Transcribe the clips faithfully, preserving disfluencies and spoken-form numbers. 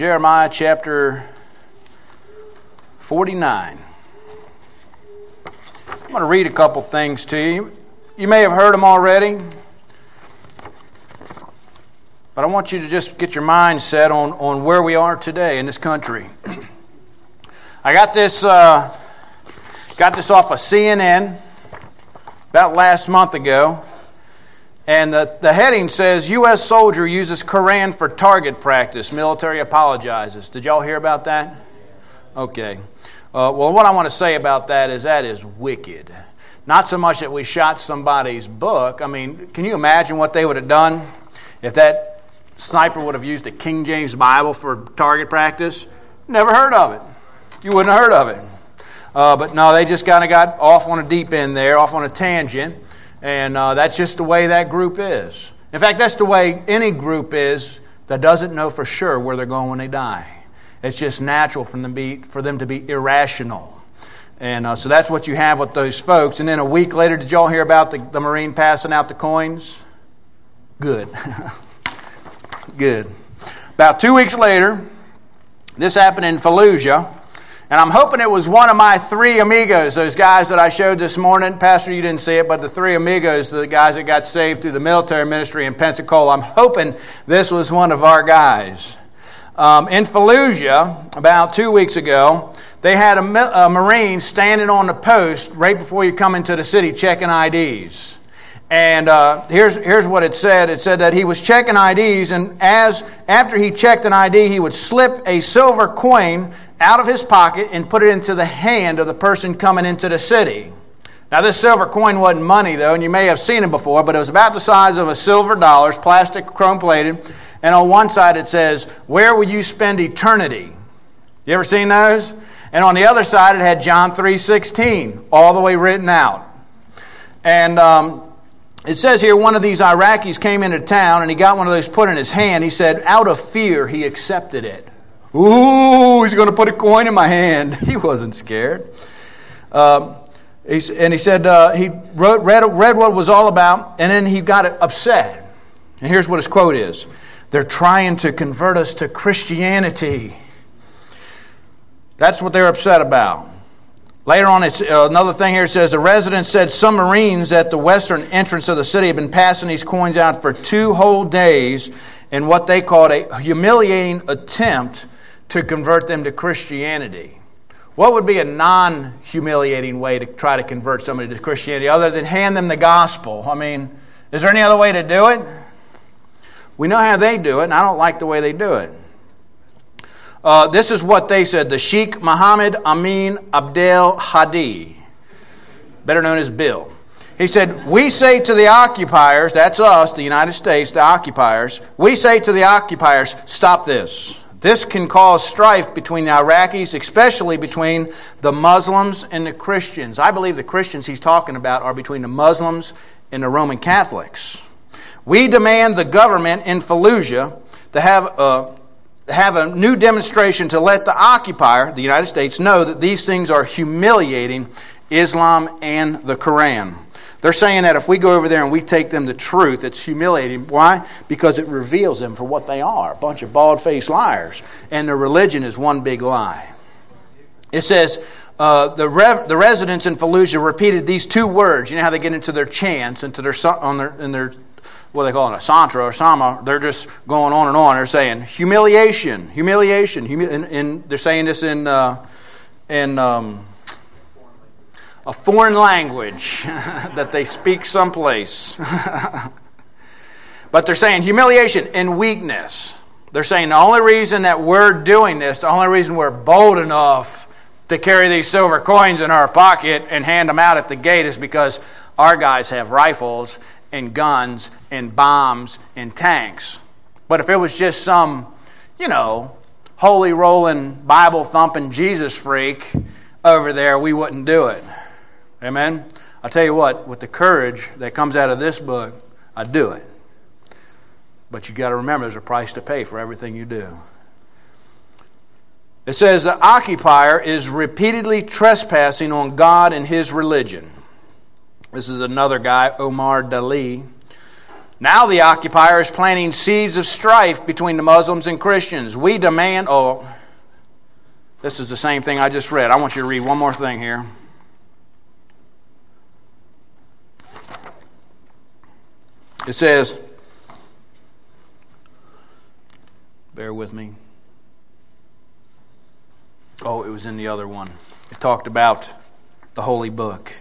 Jeremiah chapter forty-nine. I'm going to read a couple things to you. You may have heard them already, but I want you to just get your mind set on, on where we are today in this country. I got this uh, got this off of C N N about last month ago, and the, the heading says, U S soldier uses Quran for target practice. Military apologizes. Did y'all hear about that? Okay. Uh, well, what I want to say about that is that is wicked. Not so much that we shot somebody's book. I mean, can you imagine what they would have done if that sniper would have used a King James Bible for target practice? Never heard of it. You wouldn't have heard of it. Uh, but no, they just kind of got off on a deep end there, off on a tangent. And uh, that's just the way that group is. In fact, that's the way any group is that doesn't know for sure where they're going when they die. It's just natural for them to be, for them to be irrational. And uh, so that's what you have with those folks. And then a week later, did y'all hear about the, the Marine passing out the coins? Good. Good. About two weeks later, this happened in Fallujah. And I'm hoping it was one of my three amigos, those guys that I showed this morning. Pastor, you didn't see it, but the three amigos, the guys that got saved through the military ministry in Pensacola, I'm hoping this was one of our guys. Um, in Fallujah, about two weeks ago, they had a, a Marine standing on the post right before you come into the city checking I Ds. And uh, here's here's what it said. It said that he was checking I Ds, and as after he checked an I D, he would slip a silver coin out of his pocket and put it into the hand of the person coming into the city. Now, this silver coin wasn't money, though, and you may have seen it before, but it was about the size of a silver dollar, it's plastic, chrome-plated, and on one side it says, "Where will you spend eternity?" You ever seen those? And on the other side it had John three sixteen, all the way written out. And um, it says here, one of these Iraqis came into town, and he got one of those put in his hand. He said, out of fear, he accepted it. Ooh, he's going to put a coin in my hand. He wasn't scared. Um, he's, and he said uh, he wrote, read, read what it was all about, and then he got upset. And here's what his quote is. They're trying to convert us to Christianity. That's what they're upset about. Later on, it's, uh, another thing here says, the resident said some Marines at the western entrance of the city have been passing these coins out for two whole days in what they called a humiliating attempt to convert them to Christianity. What would be a non-humiliating way to try to convert somebody to Christianity other than hand them the gospel? I mean, is there any other way to do it? We know how they do it, and I don't like the way they do it. Uh, this is what they said. The Sheikh Mohammed Amin Abdel Hadi, better known as Bill. He said, we say to the occupiers, that's us, the United States, the occupiers, we say to the occupiers, stop this. This can cause strife between the Iraqis, especially between the Muslims and the Christians. I believe the Christians he's talking about are between the Muslims and the Roman Catholics. We demand the government in Fallujah to have a, have a new demonstration to let the occupier, the United States, know that these things are humiliating Islam and the Quran. They're saying that if we go over there and we take them the truth, it's humiliating. Why? Because it reveals them for what they are, a bunch of bald-faced liars. And their religion is one big lie. It says, uh, the rev- the residents in Fallujah repeated these two words. You know how they get into their chants, into their, on their, in their what they call it, a santra or sama. They're just going on and on. They're saying, humiliation, humiliation. Humi- and, and they're saying this in... Uh, in um, a foreign language that they speak someplace. But they're saying humiliation and weakness. They're saying the only reason that we're doing this, the only reason we're bold enough to carry these silver coins in our pocket and hand them out at the gate is because our guys have rifles and guns and bombs and tanks. But if it was just some, you know, holy rolling, Bible thumping Jesus freak over there, we wouldn't do it. Amen? I'll tell you what, with the courage that comes out of this book, I do it. But you got to remember there's a price to pay for everything you do. It says the occupier is repeatedly trespassing on God and his religion. This is another guy, Omar Dali. Now the occupier is planting seeds of strife between the Muslims and Christians. We demand, oh, this is the same thing I just read. I want you to read one more thing here. It says, bear with me. Oh, it was in the other one. It talked about the holy book.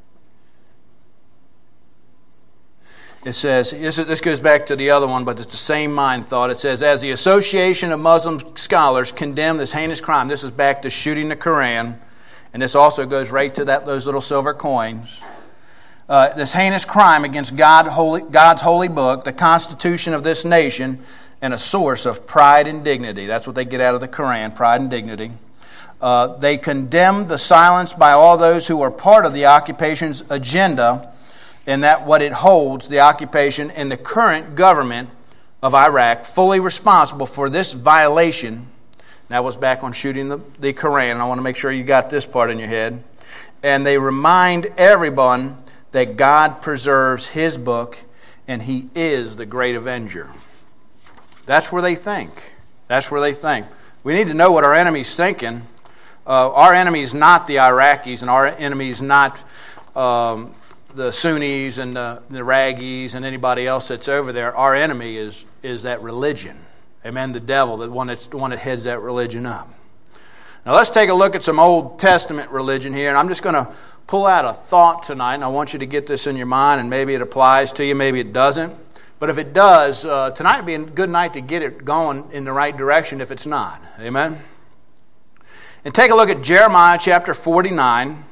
It says, this, is, this goes back to the other one, but it's the same mind thought. It says, as the Association of Muslim Scholars condemn this heinous crime, this is back to shooting the Quran, and this also goes right to that those little silver coins. Uh, this heinous crime against God, holy, God's holy book, the constitution of this nation, and a source of pride and dignity. That's what they get out of the Quran, pride and dignity. Uh, they condemn the silence by all those who are part of the occupation's agenda, and that what it holds, the occupation and the current government of Iraq, fully responsible for this violation. That was back on shooting the, the Quran. I want to make sure you got this part in your head. And they remind everyone that God preserves His book and He is the great avenger. That's where they think. That's where they think. We need to know what our enemy's thinking. Uh, our enemy is not the Iraqis, and our enemy is not um, the Sunnis and the, the Raggies and anybody else that's over there. Our enemy is is that religion. Amen. The devil, the one that's the one that heads that religion up. Now let's take a look at some Old Testament religion here, and I'm just going to pull out a thought tonight, and I want you to get this in your mind, and maybe it applies to you, maybe it doesn't. But if it does, uh, tonight would be a good night to get it going in the right direction if it's not. Amen. And take a look at Jeremiah chapter forty-nine.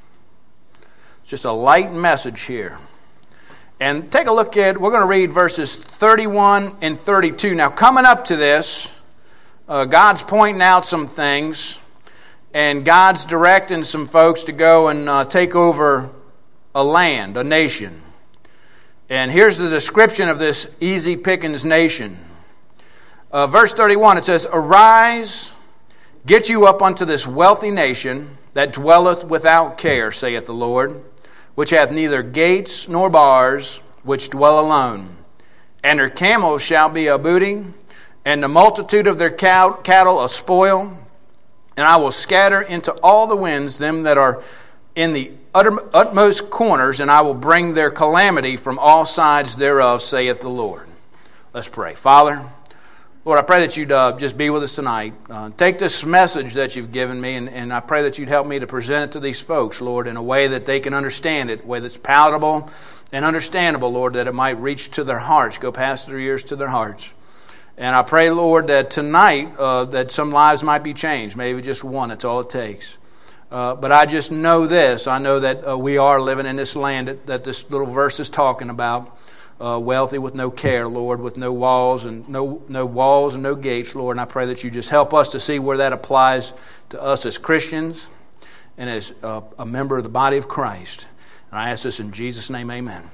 It's just a light message here. And take a look at, we're going to read verses thirty-one and thirty-two. Now, coming up to this, uh, God's pointing out some things, and God's directing some folks to go and uh, take over a land, a nation. And here's the description of this easy pickings nation. Uh, verse thirty-one, it says, "Arise, get you up unto this wealthy nation that dwelleth without care, saith the Lord, which hath neither gates nor bars, which dwell alone. And her camels shall be a booty, and the multitude of their cow- cattle a spoil. And I will scatter into all the winds them that are in the utter, utmost corners, and I will bring their calamity from all sides thereof, saith the Lord." Let's pray. Father, Lord, I pray that you'd uh, just be with us tonight. Uh, take this message that you've given me, and, and I pray that you'd help me to present it to these folks, Lord, in a way that they can understand it, a way that's palatable and understandable, Lord, that it might reach to their hearts, go past their ears to their hearts. And I pray, Lord, that tonight uh, that some lives might be changed, maybe just one, that's all it takes. Uh, but I just know this, I know that uh, we are living in this land that, that this little verse is talking about. Uh, wealthy with no care, Lord, with no walls and no no walls and no gates, Lord. And I pray that you just help us to see where that applies to us as Christians and as uh, a member of the body of Christ. And I ask this in Jesus' name, amen.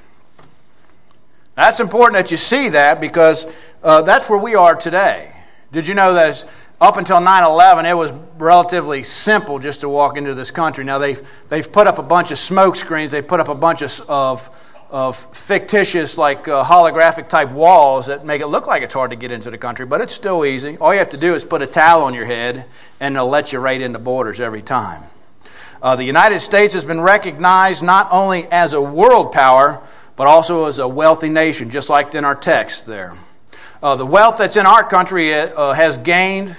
That's important that you see that, because uh, that's where we are today. Did you know that up until nine eleven, it was relatively simple just to walk into this country? Now, they've, they've put up a bunch of smoke screens. They've put up a bunch of... of of fictitious, like uh, holographic type walls that make it look like it's hard to get into the country, but it's still easy. All you have to do is put a towel on your head, and they'll let you right into borders every time. Uh, the United States has been recognized not only as a world power, but also as a wealthy nation, just like in our text there. Uh, the wealth that's in our country uh, has gained,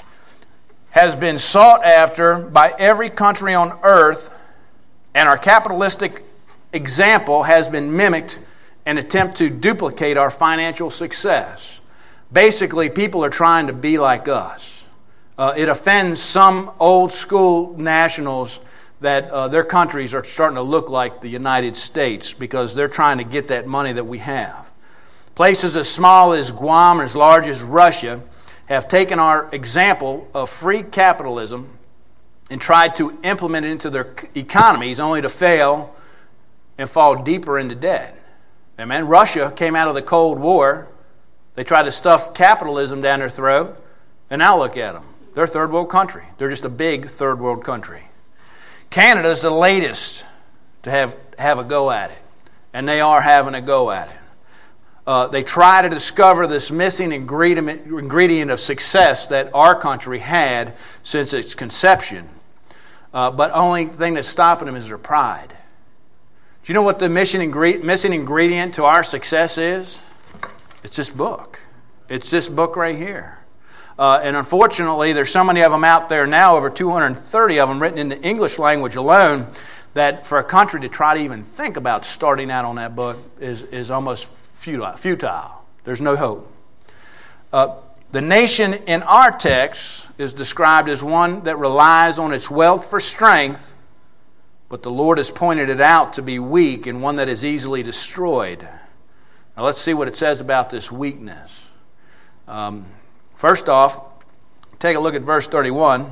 has been sought after by every country on earth, and our capitalistic example has been mimicked in an attempt to duplicate our financial success. Basically, people are trying to be like us. Uh, it offends some old school nationals that uh, their countries are starting to look like the United States because they're trying to get that money that we have. Places as small as Guam or as large as Russia have taken our example of free capitalism and tried to implement it into their economies only to fail and fall deeper into debt. Amen. Russia came out of the Cold War. They tried to stuff capitalism down their throat, and now look at them. They're a third world country. They're just a big third world country. Canada's the latest to have, have a go at it, and they are having a go at it. Uh, they try to discover this missing ingredient, ingredient of success that our country had since its conception. Uh, but only thing that's stopping them is their pride. Do you know what the mission ingre- missing ingredient to our success is? It's this book. It's this book right here. Uh, and unfortunately, there's so many of them out there now, over two hundred thirty of them written in the English language alone, that for a country to try to even think about starting out on that book is, is almost futile. futile. There's no hope. Uh, the nation in our text is described as one that relies on its wealth for strength, but the Lord has pointed it out to be weak and one that is easily destroyed. Now let's see what it says about this weakness. Um, first off, take a look at verse thirty-one.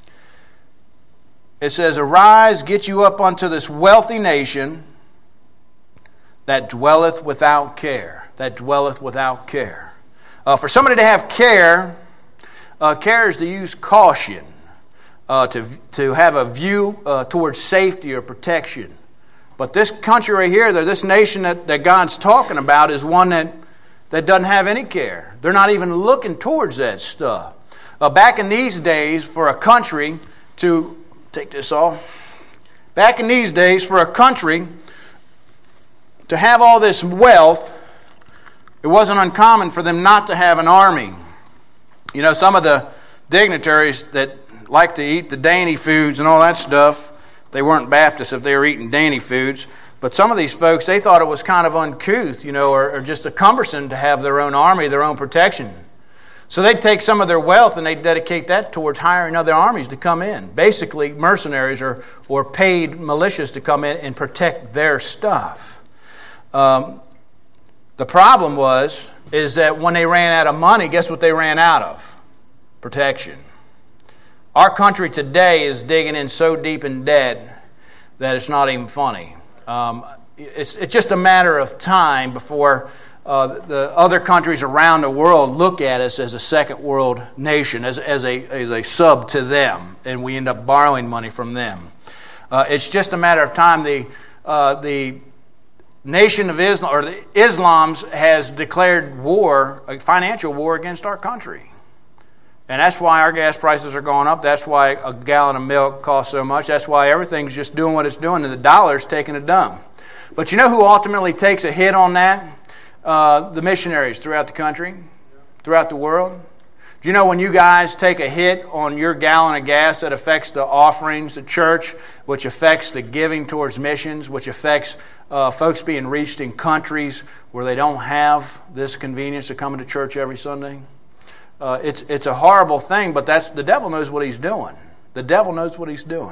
It says, "Arise, get you up unto this wealthy nation that dwelleth without care." That dwelleth without care. Uh, for somebody to have care, uh, care is to use caution, uh, to, to have a view uh, towards safety or protection. But this country right here, this nation that, that God's talking about, is one that, that doesn't have any care. They're not even looking towards that stuff. Uh, back in these days, for a country to... Take this off. Back in these days, for a country to have all this wealth, it wasn't uncommon for them not to have an army. You know, some of the dignitaries that like to eat the dainty foods and all that stuff, they weren't Baptists if they were eating dainty foods. But some of these folks, they thought it was kind of uncouth, you know, or, or just a cumbersome to have their own army, their own protection. So they'd take some of their wealth and they'd dedicate that towards hiring other armies to come in. Basically, mercenaries or, or paid militias to come in and protect their stuff. Um, the problem was, is that when they ran out of money, guess what they ran out of? Protection. Our country today is digging in so deep in debt that it's not even funny. Um, it's, it's just a matter of time before Uh, the other countries around the world look at us as a second world nation, as, as, a, as a sub to them, and we end up borrowing money from them. Uh, it's just a matter of time. The, uh, the nation of Islam, or the Islam's, has declared war, a financial war against our country. And that's why our gas prices are going up. That's why a gallon of milk costs so much. That's why everything's just doing what it's doing, and the dollar's taking a dump. But you know who ultimately takes a hit on that? Uh, the missionaries throughout the country, throughout the world. Do you know when you guys take a hit on your gallon of gas, that affects the offerings, the church, which affects the giving towards missions, which affects uh, folks being reached in countries where they don't have this convenience of coming to church every Sunday? Uh, it's it's a horrible thing, but that's the devil knows what he's doing. The devil knows what he's doing.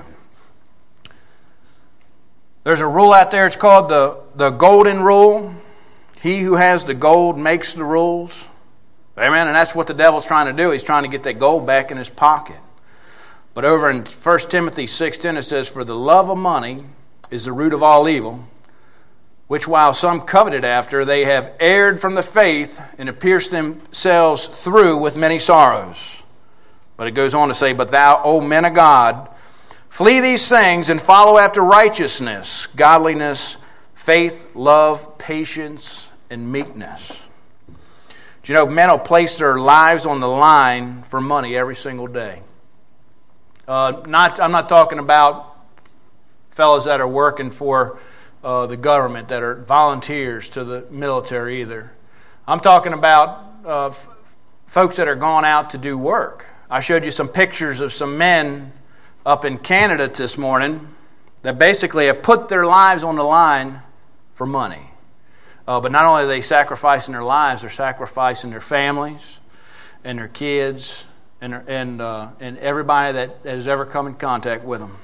There's a rule out there. It's called the, the golden rule. He who has the gold makes the rules. Amen. And that's what the devil's trying to do. He's trying to get that gold back in his pocket. But over in First Timothy six ten it says, "For the love of money is the root of all evil, which while some coveted after, they have erred from the faith and have pierced themselves through with many sorrows." But it goes on to say, "But thou, O men of God, flee these things and follow after righteousness, godliness, faith, love, patience, and meekness." Do you know men will place their lives on the line for money every single day? Uh, not, I'm not talking about fellows that are working for uh, the government, that are volunteers to the military either. I'm talking about uh, f- folks that are going out to do work. I showed you some pictures of some men up in Canada this morning that basically have put their lives on the line for money. Uh, but not only are they sacrificing their lives, they're sacrificing their families and their kids and their, and uh, and everybody that has ever come in contact with them.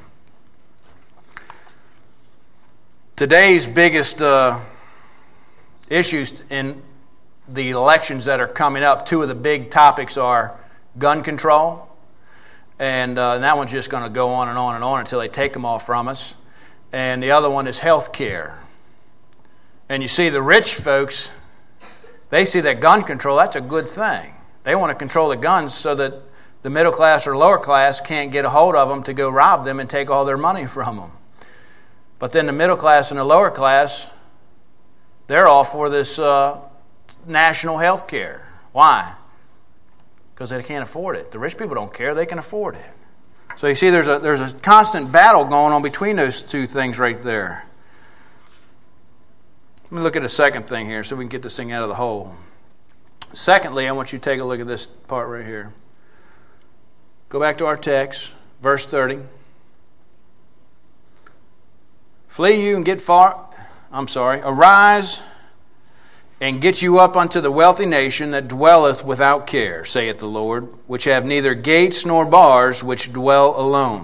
Today's biggest uh, issues in the elections that are coming up, two of the big topics are gun control, and, uh, and that one's just going to go on and on and on until they take them all from us. And the other one is health care. And you see the rich folks, they see that gun control, that's a good thing. They want to control the guns so that the middle class or lower class can't get a hold of them to go rob them and take all their money from them. But then the middle class and the lower class, they're all for this uh, national health care. Why? Because they can't afford it. The rich people don't care. They can afford it. So you see there's a, there's a constant battle going on between those two things right there. Let me look at a second thing here so we can get this thing out of the hole. Secondly, I want you to take a look at this part right here. Go back to our text, verse thirty. Flee you and get far, I'm sorry, arise and get you up unto the wealthy nation that dwelleth without care, saith the Lord, which have neither gates nor bars, which dwell alone.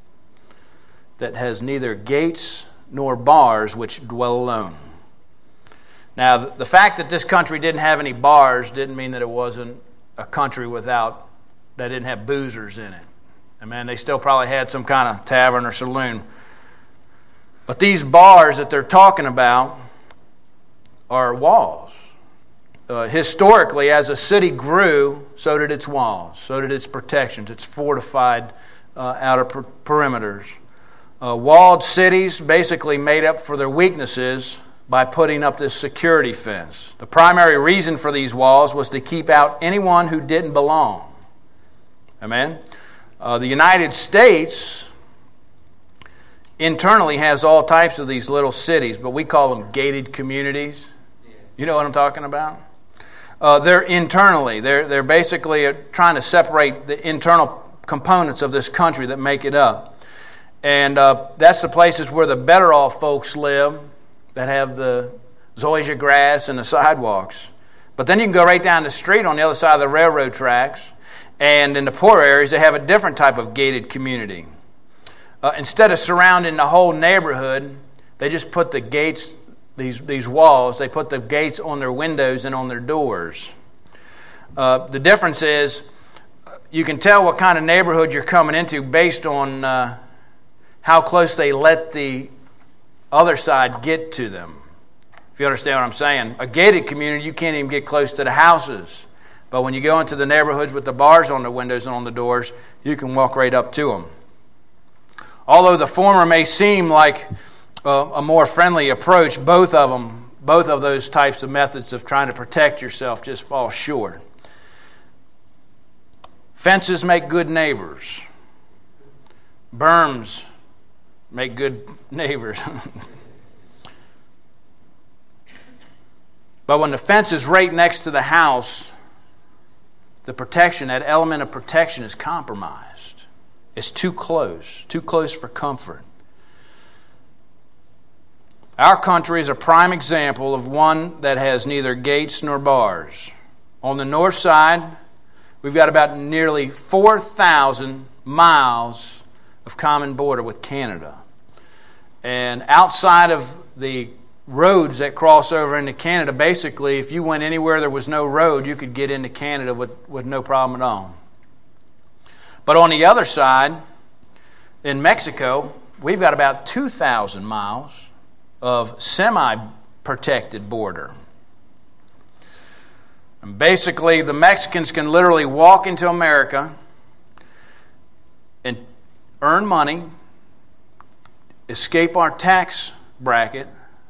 That has neither gates nor bars, which dwell alone. Now, the fact that this country didn't have any bars didn't mean that it wasn't a country without, that didn't have boozers in it. I mean, they still probably had some kind of tavern or saloon. But these bars that they're talking about are walls. Uh, historically, as a city grew, so did its walls, so did its protections, its fortified uh, outer per- perimeters. Uh, walled cities basically made up for their weaknesses by putting up this security fence. The primary reason for these walls was to keep out anyone who didn't belong. Amen? Uh, the United States internally has all types of these little cities, but we call them gated communities. You know what I'm talking about? Uh, they're internally. They're, they're basically trying to separate the internal components of this country that make it up. And uh, that's the places where the better off folks live, that have the zoysia grass and the sidewalks. But then you can go right down the street on the other side of the railroad tracks, and in the poor areas they have a different type of gated community. Uh, instead of surrounding the whole neighborhood, they just put the gates, these, these walls, they put the gates on their windows and on their doors. Uh, the difference is you can tell what kind of neighborhood you're coming into based on uh, how close they let the other side get to them. If you understand what I'm saying. A gated community, you can't even get close to the houses. But when you go into the neighborhoods with the bars on the windows and on the doors, you can walk right up to them. Although the former may seem like uh, a more friendly approach, both of them, both of those types of methods of trying to protect yourself just fall short. Fences make good neighbors. Berms make good neighbors. But when the fence is right next to the house, the protection, that element of protection is compromised. It's too close, too close for comfort. Our country is a prime example of one that has neither gates nor bars. On the north side, we've got about nearly four thousand miles of common border with Canada. And outside of the roads that cross over into Canada, basically, if you went anywhere there was no road, you could get into Canada with, with no problem at all. But on the other side, in Mexico, we've got about two thousand miles of semi-protected border. And basically, the Mexicans can literally walk into America and earn money, escape our tax bracket,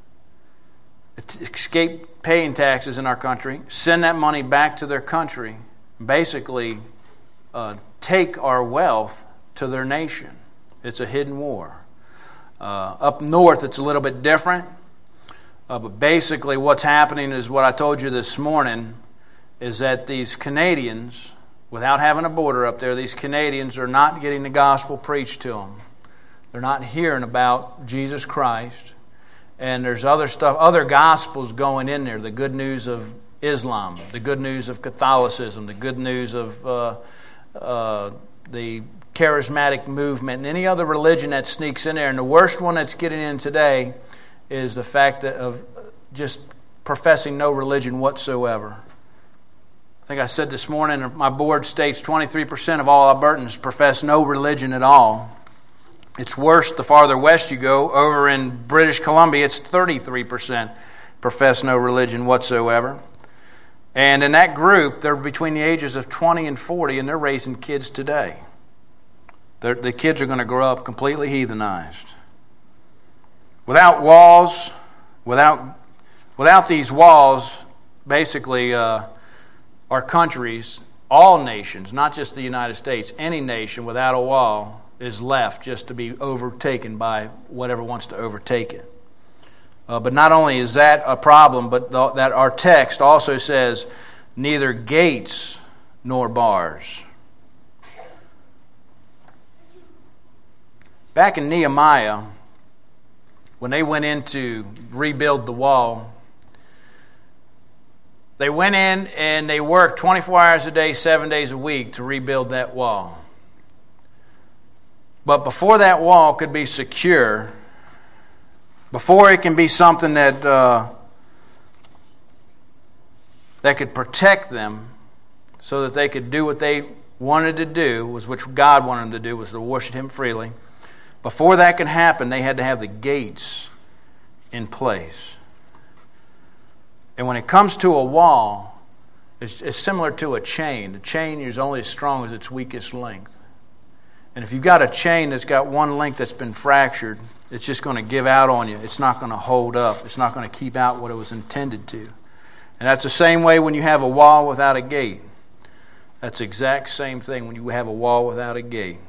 escape paying taxes in our country, send that money back to their country, basically uh, take our wealth to their nation. It's a hidden war. Uh, up north, it's a little bit different. Uh, but basically what's happening is what I told you this morning, is that these Canadians, without having a border up there, these Canadians are not getting the gospel preached to them. They're not hearing about Jesus Christ. And there's other stuff, other gospels going in there. The good news of Islam, the good news of Catholicism, the good news of uh, uh, the charismatic movement, and any other religion that sneaks in there. And the worst one that's getting in today is the fact that of just professing no religion whatsoever. I think I said this morning, my board states twenty-three percent of all Albertans profess no religion at all. It's worse the farther west you go. Over in British Columbia, it's thirty-three percent profess no religion whatsoever. And in that group, they're between the ages of twenty and forty, and they're raising kids today. They're, the kids are going to grow up completely heathenized. Without walls, without, without these walls, basically uh, our countries, all nations, not just the United States, any nation without a wall is left just to be overtaken by whatever wants to overtake it. Uh, but not only is that a problem, but th- that our text also says neither gates nor bars. Back in Nehemiah, when they went in to rebuild the wall, they went in and they worked twenty-four hours a day, seven days a week to rebuild that wall. But before that wall could be secure, before it can be something that uh, that could protect them so that they could do what they wanted to do, was which God wanted them to do, was to worship Him freely. Before that can happen, they had to have the gates in place. And when it comes to a wall, it's, it's similar to a chain. The chain is only as strong as its weakest length. And if you've got a chain that's got one link that's been fractured, it's just going to give out on you. It's not going to hold up. It's not going to keep out what it was intended to. And that's the same way when you have a wall without a gate. That's the exact same thing when you have a wall without a gate.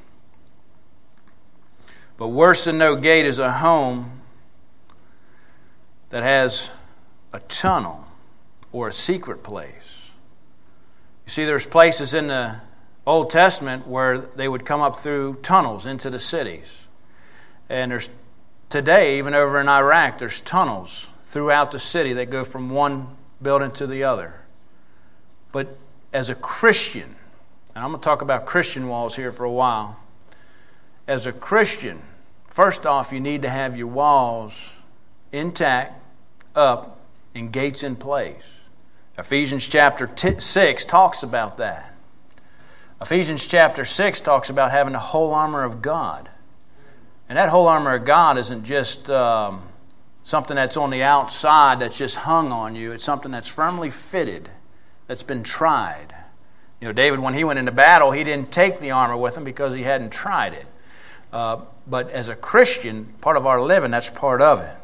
But worse than no gate is a home that has a tunnel or a secret place. You see, there's places in the Old Testament where they would come up through tunnels into the cities. And there's today, even over in Iraq, there's tunnels throughout the city that go from one building to the other. But as a Christian, and I'm going to talk about Christian walls here for a while. As a Christian, first off, you need to have your walls intact, up, and gates in place. Ephesians chapter six talks about that. Ephesians chapter six talks about having the whole armor of God. And that whole armor of God isn't just um, something that's on the outside that's just hung on you. It's something that's firmly fitted, that's been tried. You know, David, when he went into battle, he didn't take the armor with him because he hadn't tried it. Uh, but as a Christian, part of our living, that's part of it.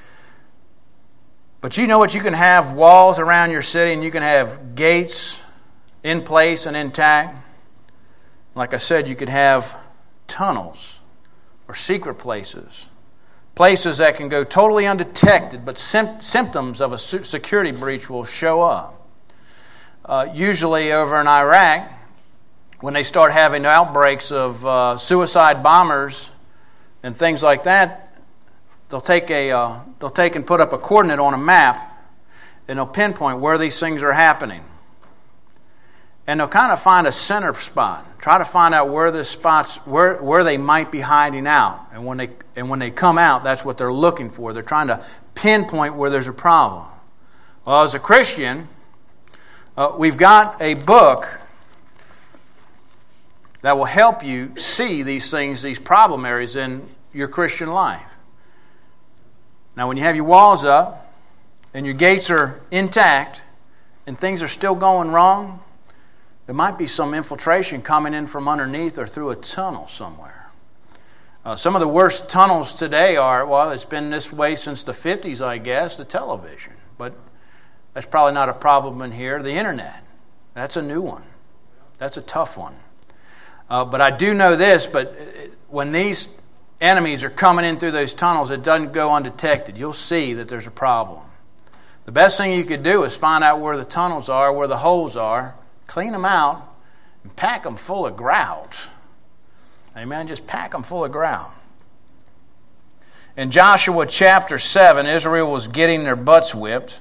But you know what? You can have walls around your city and you can have gates in place and intact. Like I said, you could have tunnels or secret places. Places that can go totally undetected, but sim- symptoms of a security breach will show up. Uh, usually over in Iraq, when they start having outbreaks of uh, suicide bombers and things like that, they'll take a uh, they'll take and put up a coordinate on a map, and they'll pinpoint where these things are happening. And they'll kind of find a center spot, try to find out where the spots where where they might be hiding out. And when they and when they come out, that's what they're looking for. They're trying to pinpoint where there's a problem. Well, as a Christian, uh, we've got a book that will help you see these things, these problem areas in your Christian life. Now, when you have your walls up and your gates are intact and things are still going wrong, there might be some infiltration coming in from underneath or through a tunnel somewhere. Uh, some of the worst tunnels today are, well, it's been this way since the fifties, I guess, the television. But that's probably not a problem in here. The internet, that's a new one. That's a tough one. Uh, but I do know this, but when these enemies are coming in through those tunnels, it doesn't go undetected. You'll see that there's a problem. The best thing you could do is find out where the tunnels are, where the holes are, clean them out, and pack them full of grout. Amen? Just pack them full of grout. In Joshua chapter seven, Israel was getting their butts whipped.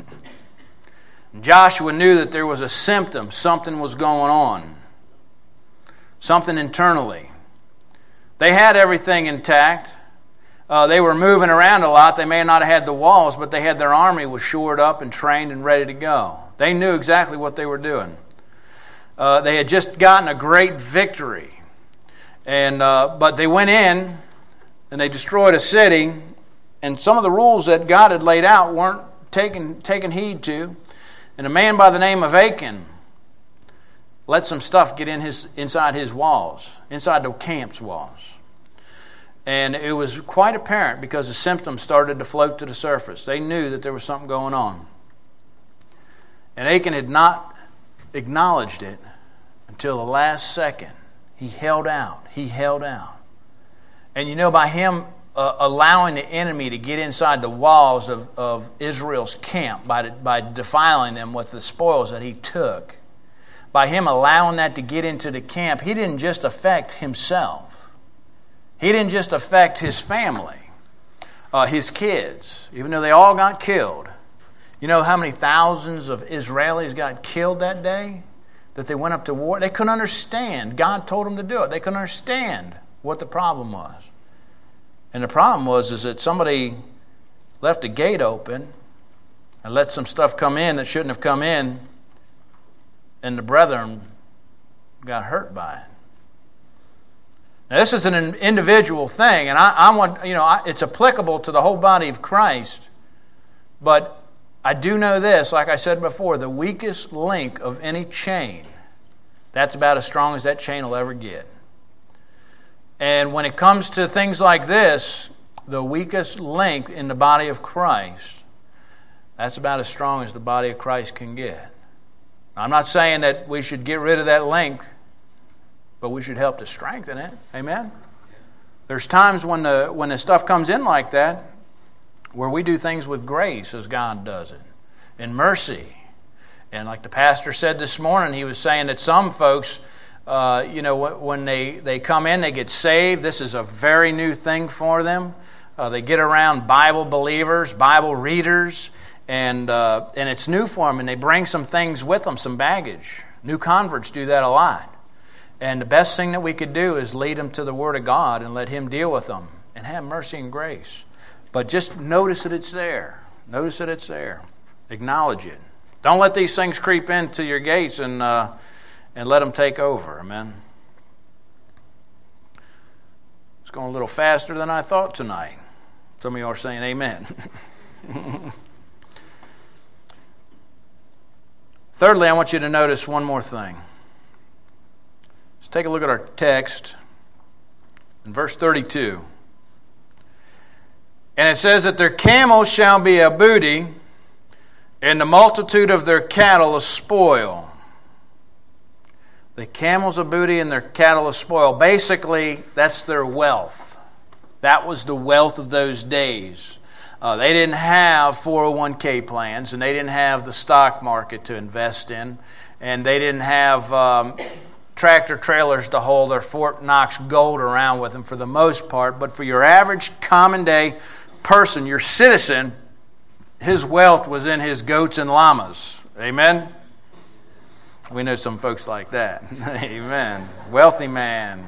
Joshua knew that there was a symptom, something was going on. Something internally. They had everything intact. Uh, they were moving around a lot. They may not have had the walls, but they had their army was shored up and trained and ready to go. They knew exactly what they were doing. Uh, they had just gotten a great victory. and uh, But they went in and they destroyed a city, and some of the rules that God had laid out weren't taken, taken heed to. And a man by the name of Achan let some stuff get in his inside his walls, inside the camp's walls. And it was quite apparent because the symptoms started to float to the surface. They knew that there was something going on. And Achan had not acknowledged it until the last second. He held out. He held out. And you know, by him uh, allowing the enemy to get inside the walls of, of Israel's camp, by, by defiling them with the spoils that he took, by him allowing that to get into the camp, he didn't just affect himself. He didn't just affect his family, uh, his kids, even though they all got killed. You know how many thousands of Israelis got killed that day that they went up to war? They couldn't understand. God told them to do it. They couldn't understand what the problem was. And the problem was is that somebody left a gate open and let some stuff come in that shouldn't have come in, and the brethren got hurt by it. Now, this is an individual thing, and I, I want, you know, I, it's applicable to the whole body of Christ. But I do know this, like I said before, the weakest link of any chain, that's about as strong as that chain will ever get. And when it comes to things like this, the weakest link in the body of Christ, that's about as strong as the body of Christ can get. I'm not saying that we should get rid of that link, but we should help to strengthen it. Amen? There's times when the when the stuff comes in like that where we do things with grace as God does it, in mercy. And like the pastor said this morning, he was saying that some folks, uh, you know, when they, they come in, they get saved. This is a very new thing for them. Uh, they get around Bible believers, Bible readers, And uh, and it's new for them, and they bring some things with them, some baggage. New converts do that a lot. And the best thing that we could do is lead them to the Word of God and let Him deal with them and have mercy and grace. But just notice that it's there. Notice that it's there. Acknowledge it. Don't let these things creep into your gates and uh, and let them take over. Amen. It's going a little faster than I thought tonight. Some of you are saying amen. Thirdly, I want you to notice one more thing. Let's take a look at our text in verse thirty-two. And it says that their camels shall be a booty, and the multitude of their cattle a spoil. The camels a booty and their cattle a spoil. Basically, that's their wealth. That was the wealth of those days. Uh, they didn't have four oh one k plans, and they didn't have the stock market to invest in, and they didn't have um, tractor trailers to hold their Fort Knox gold around with them for the most part. But for your average common day person, your citizen, his wealth was in his goats and llamas. Amen? We know some folks like that. Amen. Wealthy man.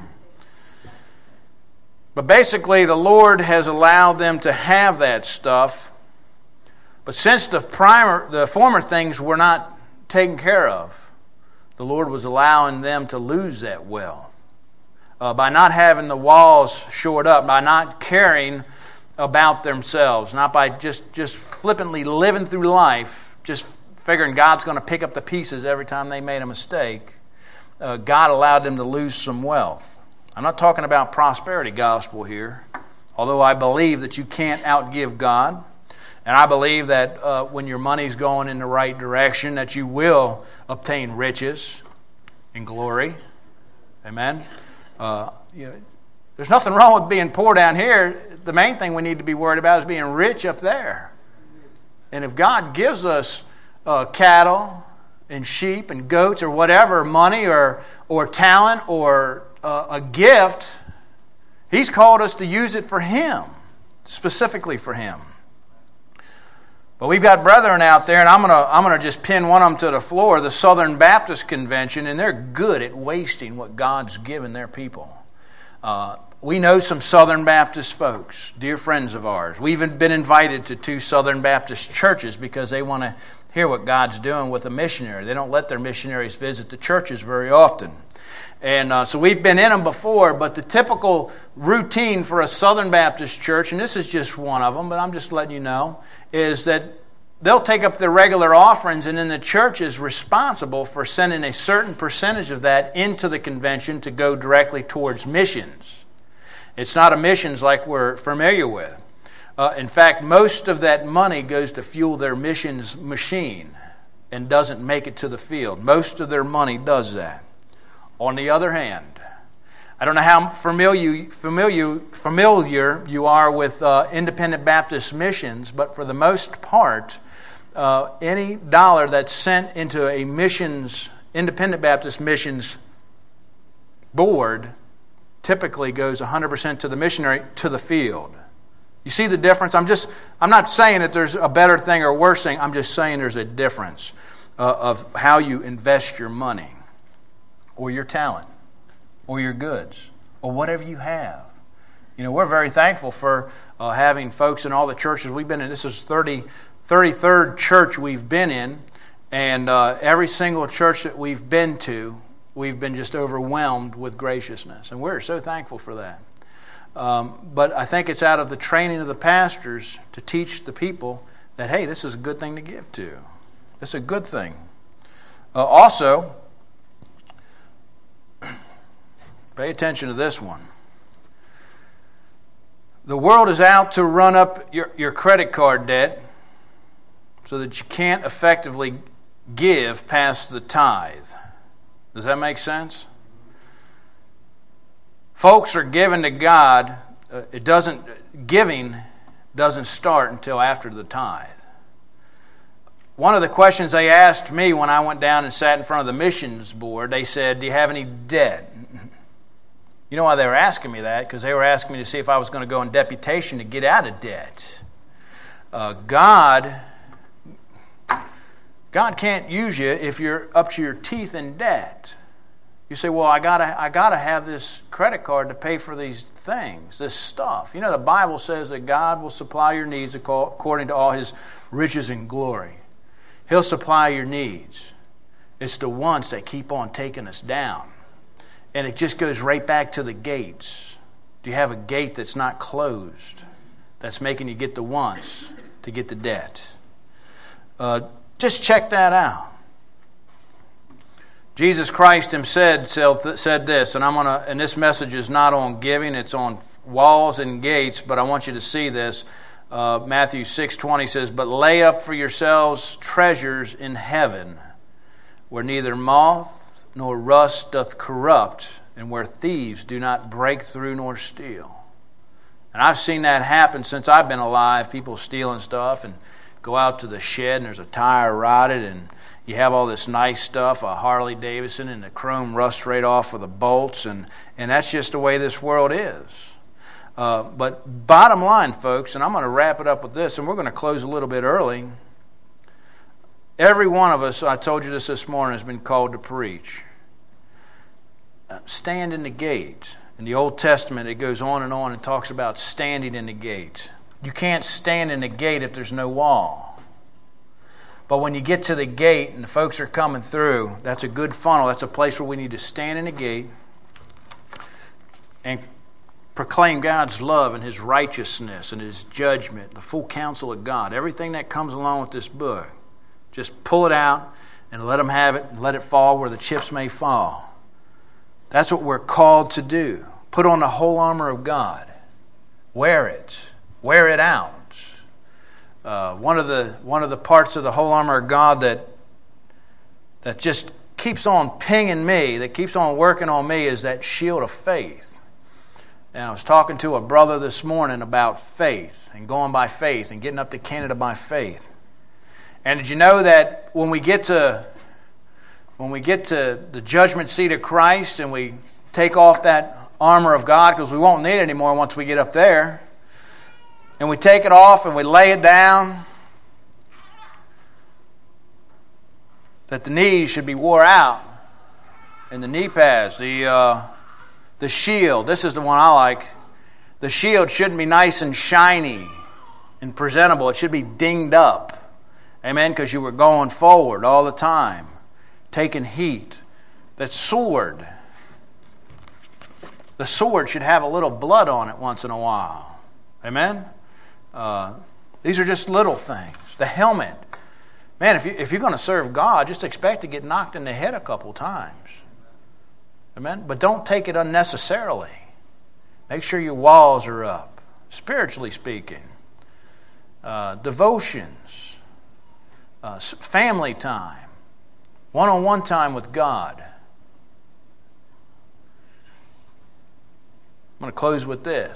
But basically, the Lord has allowed them to have that stuff. But since the primer, the former things were not taken care of, the Lord was allowing them to lose that wealth. Uh, by not having the walls shored up, by not caring about themselves, not by just, just flippantly living through life, just figuring God's going to pick up the pieces every time they made a mistake, uh, God allowed them to lose some wealth. I'm not talking about prosperity gospel here, although I believe that you can't outgive God. And I believe that uh, when your money's going in the right direction, that you will obtain riches and glory. Amen? Uh, you know, there's nothing wrong with being poor down here. The main thing we need to be worried about is being rich up there. And if God gives us uh, cattle and sheep and goats or whatever, money or or talent or uh, a gift, He's called us to use it for Him, specifically for Him. But we've got brethren out there, and I'm gonna I'm gonna just pin one of them to the floor, the Southern Baptist Convention, and they're good at wasting what God's given their people. Uh, we know some Southern Baptist folks, dear friends of ours. We've been invited to two Southern Baptist churches because they want to hear what God's doing with a missionary. They don't let their missionaries visit the churches very often. And uh, so we've been in them before, but the typical routine for a Southern Baptist church, and this is just one of them, but I'm just letting you know, is that they'll take up their regular offerings, and then the church is responsible for sending a certain percentage of that into the convention to go directly towards missions. It's not a missions like we're familiar with. Uh, in fact, most of that money goes to fuel their missions machine. and doesn't make it to the field. Most of their money does that. On the other hand, I don't know how familiar, familiar, familiar you are with uh, Independent Baptist missions, but for the most part, uh, any dollar that's sent into a missions, Independent Baptist missions board typically goes one hundred percent to the missionary, to the field. You see the difference? I'm just, I'm not saying that there's a better thing or a worse thing. I'm just saying there's a difference uh, of how you invest your money or your talent or your goods or whatever you have. You know, we're very thankful for uh, having folks in all the churches we've been in. This is thirty, thirty-third church we've been in, and uh, every single church that we've been to, we've been just overwhelmed with graciousness, and we're so thankful for that. Um, but I think it's out of the training of the pastors to teach the people that, hey, this is a good thing to give to. It's a good thing. Uh, also, pay attention to this one. The world is out to run up your, your credit card debt so that you can't effectively give past the tithe. Does that make sense? Folks are giving to God. Uh, it doesn't. Giving doesn't start until after the tithe. One of the questions they asked me when I went down and sat in front of the missions board, they said, "Do you have any debt?" You know why they were asking me that? Because they were asking me to see if I was going to go in deputation to get out of debt. Uh, God, God can't use you if you're up to your teeth in debt. You say, well, I gotta, I gotta have this credit card to pay for these things, this stuff. You know, the Bible says that God will supply your needs according to all His riches and glory. He'll supply your needs. It's the wants that keep on taking us down. And it just goes right back to the gates. Do you have a gate that's not closed, that's making you get the wants to get the debt? Uh, just check that out. Jesus Christ Himself said this, and I'm gonna. And this message is not on giving; it's on walls and gates. But I want you to see this. Uh, Matthew six twenty says, "But lay up for yourselves treasures in heaven, where neither moth nor rust doth corrupt, and where thieves do not break through nor steal." And I've seen that happen since I've been alive. People stealing stuff and go out to the shed, and there's a tire rotted, and you have all this nice stuff, a Harley Davidson, and the chrome rusts right off of the bolts, and, and that's just the way this world is. Uh, but bottom line, folks, and I'm going to wrap it up with this, and we're going to close a little bit early. Every one of us, I told you this this morning, has been called to preach. Uh, stand in the gate. In the Old Testament, it goes on and on and talks about standing in the gate. You can't stand in the gate if there's no wall. But when you get to the gate and the folks are coming through, that's a good funnel. That's a place where we need to stand in the gate and proclaim God's love and His righteousness and His judgment, the full counsel of God, everything that comes along with this book. Just pull it out and let them have it and let it fall where the chips may fall. That's what we're called to do. Put on the whole armor of God. Wear it. Wear it out. Uh, one of the one of the parts of the whole armor of God that that just keeps on pinging me, that keeps on working on me, is that shield of faith. And I was talking to a brother this morning about faith and going by faith and getting up to Canada by faith. And did you know that when we get to when we get to the judgment seat of Christ and we take off that armor of God, because we won't need it anymore once we get up there, and we take it off and we lay it down, that the knees should be wore out, and the knee pads, the uh, the shield. This is the one I like. The shield shouldn't be nice and shiny and presentable. It should be dinged up. Amen? Because you were going forward all the time, taking heat. That sword, the sword should have a little blood on it once in a while. Amen? Uh, these are just little things. The helmet. Man, if, you, if you're going to serve God, just expect to get knocked in the head a couple times. Amen? But don't take it unnecessarily. Make sure your walls are up, spiritually speaking. Uh, devotions. uh, family time, one-on-one time with God. I'm going to close with this.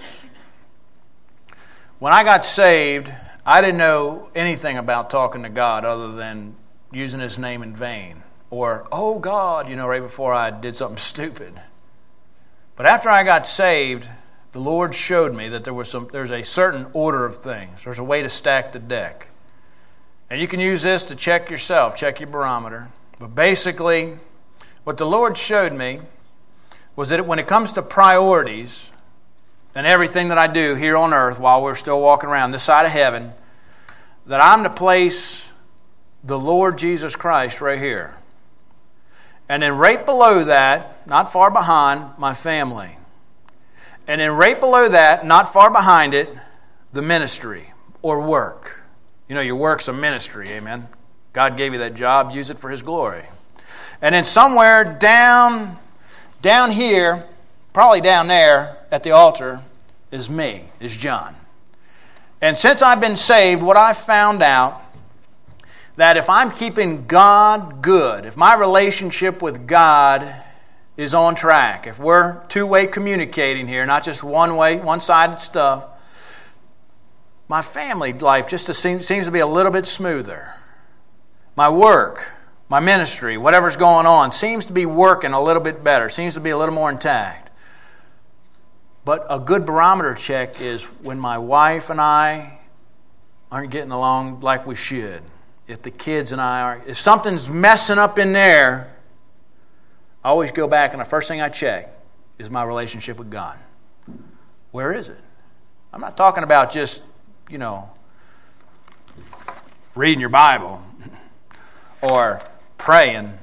When I got saved, I didn't know anything about talking to God other than using His name in vain. Or, oh God, you know, right before I did something stupid. But after I got saved, the Lord showed me that there was some, there's a certain order of things. There's a way to stack the deck. And you can use this to check yourself, check your barometer. But basically, what the Lord showed me was that when it comes to priorities and everything that I do here on earth while we're still walking around this side of heaven, that I'm to place the Lord Jesus Christ right here. And then right below that, not far behind, my family. And then right below that, not far behind it, the ministry or work. You know, your work's a ministry, amen? God gave you that job, use it for His glory. And then somewhere down, down here, probably down there at the altar, is me, is John. And since I've been saved, what I've found out, that if I'm keeping God good, if my relationship with God is on track, if we're two-way communicating here, not just one-way, one-sided stuff, my family life just seems, seems to be a little bit smoother. My work, my ministry, whatever's going on, seems to be working a little bit better, seems to be a little more intact. But a good barometer check is when my wife and I aren't getting along like we should. If the kids and I are, if something's messing up in there, I always go back and the first thing I check is my relationship with God. Where is it? I'm not talking about just, you know, reading your Bible or praying.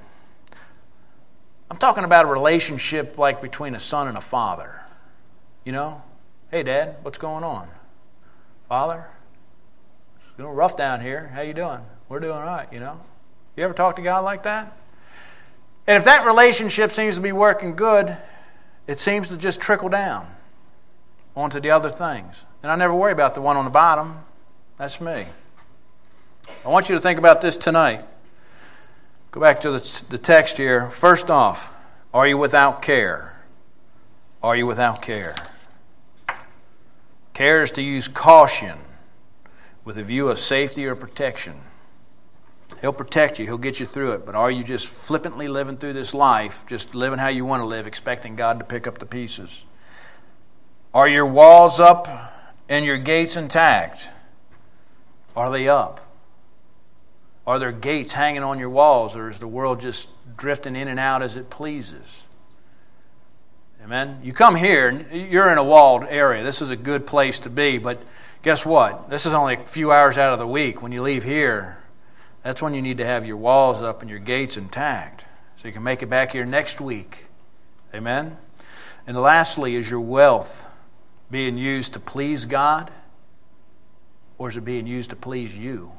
I'm talking about a relationship like between a son and a father. You know, hey Dad, what's going on? Father, it's a little rough down here. How you doing? We're doing all right, you know. You ever talk to God like that? And if that relationship seems to be working good, it seems to just trickle down onto the other things. And I never worry about the one on the bottom. That's me. I want you to think about this tonight. Go back to the, the text here. First off, are you without care? Are you without care? Care is to use caution with a view of safety or protection. He'll protect you. He'll get you through it. But are you just flippantly living through this life, just living how you want to live, expecting God to pick up the pieces? Are your walls up and your gates intact? Are they up? Are there gates hanging on your walls, or is the world just drifting in and out as it pleases? Amen? You come here, you're in a walled area. This is a good place to be, but guess what? This is only a few hours out of the week. When you leave here, that's when you need to have your walls up and your gates intact so you can make it back here next week. Amen? And lastly, is your wealth being used to please God, or is it being used to please you?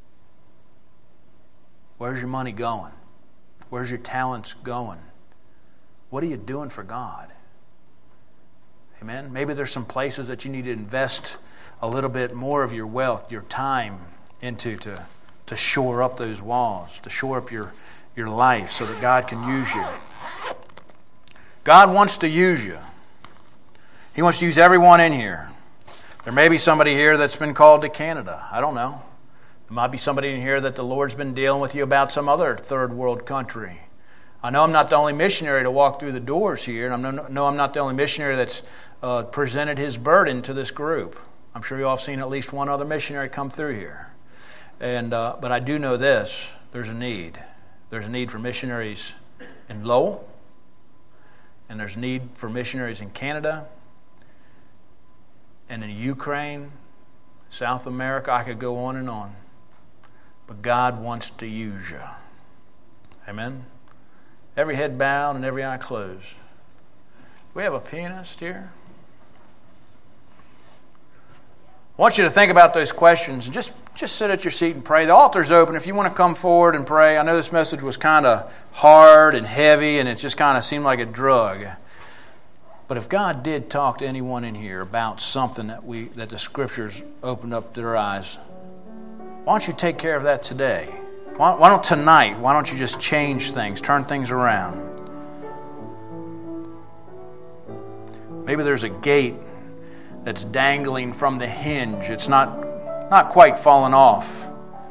Where's your money going? Where's your talents going? What are you doing for God? Amen? Maybe there's some places that you need to invest a little bit more of your wealth, your time into to, to shore up those walls, to shore up your, your life so that God can use you. God wants to use you. He wants to use everyone in here. There may be somebody here that's been called to Canada. I don't know. There might be somebody in here that the Lord's been dealing with you about some other third world country. I know I'm not the only missionary to walk through the doors here, and I know I'm not the only missionary that's uh, presented his burden to this group. I'm sure you all have seen at least one other missionary come through here. And uh, but I do know this, there's a need. There's a need for missionaries in Lowell, and there's a need for missionaries in Canada, and in Ukraine, South America. I could go on and on. But God wants to use you. Amen? Every head bowed and every eye closed. We have a pianist here. I want you to think about those questions and just, just sit at your seat and pray. The altar's open. If you want to come forward and pray. I know this message was kind of hard and heavy and it just kind of seemed like a drug. But if God did talk to anyone in here about something that we that the Scriptures opened up their eyes, why don't you take care of that today? Why, why don't tonight, why don't you just change things, turn things around? Maybe there's a gate that's dangling from the hinge. It's not, not quite fallen off.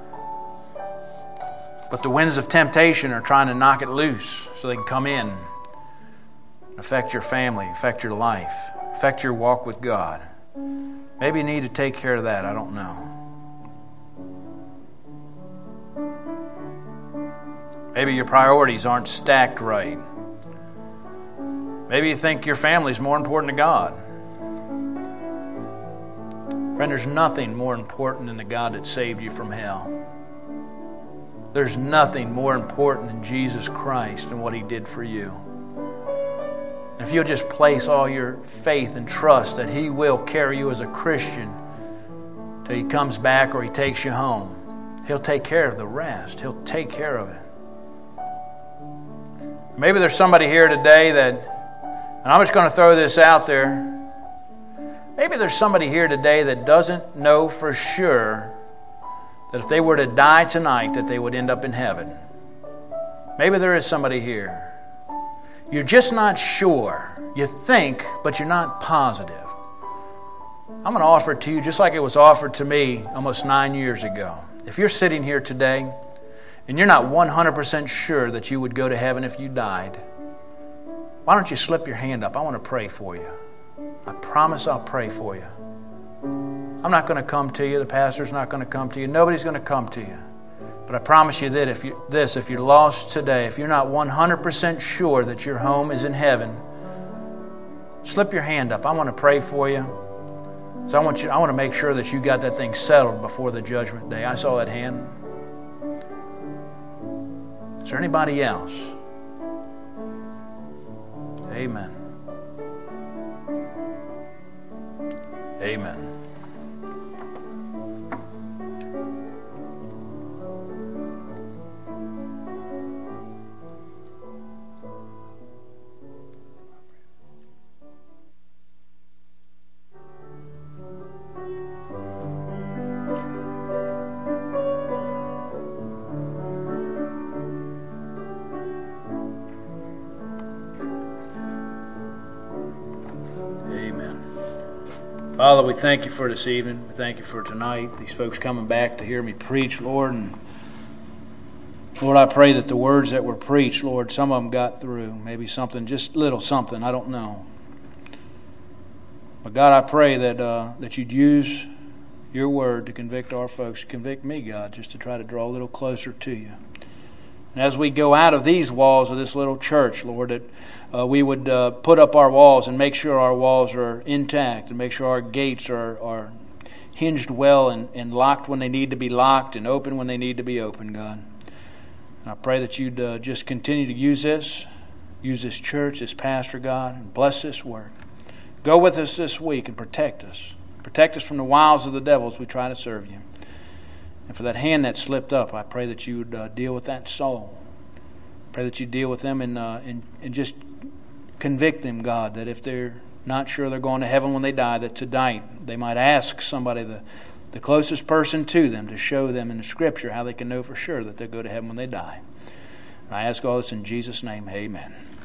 But the winds of temptation are trying to knock it loose so they can come in, affect your family, affect your life, affect your walk with God. Maybe you need to take care of that. I don't know. Maybe your priorities aren't stacked right. Maybe you think your family is more important to God. Friend, there's nothing more important than the God that saved you from hell. There's nothing more important than Jesus Christ and what He did for you. And if you'll just place all your faith and trust that He will carry you as a Christian till He comes back or He takes you home, He'll take care of the rest. He'll take care of it. Maybe there's somebody here today that, and I'm just going to throw this out there, maybe there's somebody here today that doesn't know for sure that if they were to die tonight that they would end up in heaven. Maybe there is somebody here. You're just not sure. You think, but you're not positive. I'm going to offer it to you just like it was offered to me almost nine years ago. If you're sitting here today and you're not one hundred percent sure that you would go to heaven if you died, why don't you slip your hand up? I want to pray for you. I promise I'll pray for you. I'm not going to come to you. The pastor's not going to come to you. Nobody's going to come to you. But I promise you that if you, this, if you're lost today, if you're not one hundred percent sure that your home is in heaven, slip your hand up. I want to pray for you. So I want you. I want to make sure that you got that thing settled before the judgment day. I saw that hand. Is there anybody else? Amen. Amen. Father, we thank you for this evening. We thank you for tonight. These folks coming back to hear me preach, Lord. And Lord, I pray that the words that were preached, Lord, some of them got through. Maybe something, just little something, I don't know. But God, I pray that uh, that you'd use your word to convict our folks. Convict me, God, just to try to draw a little closer to you. And as we go out of these walls of this little church, Lord, that uh, we would uh, put up our walls and make sure our walls are intact and make sure our gates are, are hinged well and, and locked when they need to be locked and open when they need to be open, God. And I pray that you'd uh, just continue to use this, use this church, this pastor, God, and bless this work. Go with us this week and protect us. Protect us from the wiles of the devil as we try to serve you. And for that hand that slipped up, I pray that you would uh, deal with that soul. Pray that you deal with them and, uh, and and just convict them, God, that if they're not sure they're going to heaven when they die, that tonight they might ask somebody, the, the closest person to them, to show them in the Scripture how they can know for sure that they'll go to heaven when they die. And I ask all this in Jesus' name, amen.